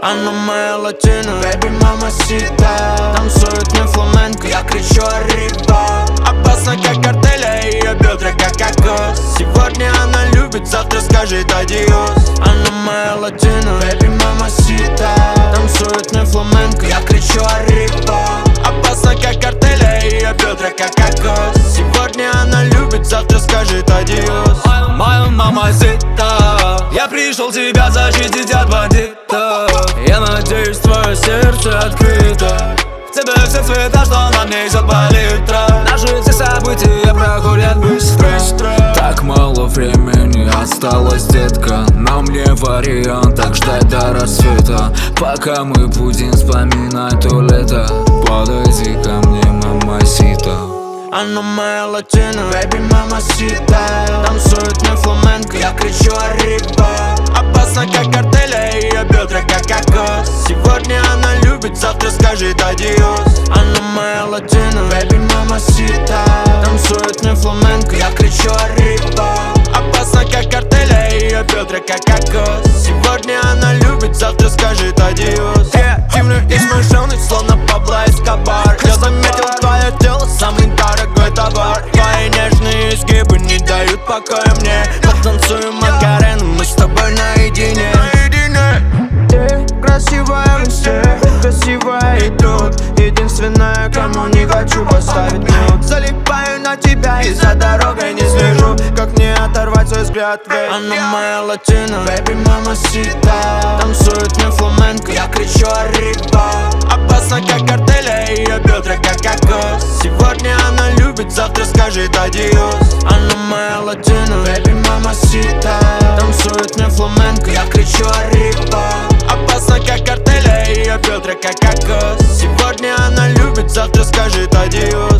Она моя латина, baby мамасита. Танцует мне фламенко, я кричу arriba. Опасно как картеля, ее бедра как кокос. Сегодня она любит, завтра скажет адиос. Она моя латина, baby мамасита. Танцует мне фламенко, я кричу arriba. Опасно как картеля, ее бедра как кокос. Сегодня она любит, завтра скажет адиос. Моя мамасита, я пришел тебя защитить от бандитов. Я надеюсь, твое сердце открыто. В тебе все цвета, что нам несет палитра. Наши все события проходят быстро. Так мало времени осталось, детка. Нам не вариант так ждать до рассвета. Пока мы будем вспоминать то лето, подойди ко мне, мамасита. Она моя латина, baby мамасита. Танцует мне фламенко, я кричу arriba. Опасно как картеля, ее бедра как кокос. Сегодня она любит, завтра скажет адиос. Она моя латина, baby мамасита. Танцует мне фламенко, я кричу arriba. Опасно как картеля, ее бедра как кокос. Сегодня она любит, завтра скажет адиос. Креативный и смышленый, словно Пабло Эскобар. Я заметил твое тело, самый дорогой товар. Твои нежные изгибы не дают покоя мне. Потанцуем Макарену, мы с тобой наедине. Ты красивая в инсте, красивая и тут. Единственная, кому не хочу поставить нюд. Залипаю на тебя и за дорогой не слежу. Как мне оторвать свой взгляд, ведь она моя латина, baby мамасита. Танцует мне фламенко, я кричу arriba. Опасно как картеля, ее бедра как кокос. Сегодня она любит, завтра скажет адиос. Она моя латина, baby мамасита. Танцует мне фламенко, я кричу arriba. Опасно как картеля, ее бедра как кокос. Сегодня она любит, завтра скажет адиос.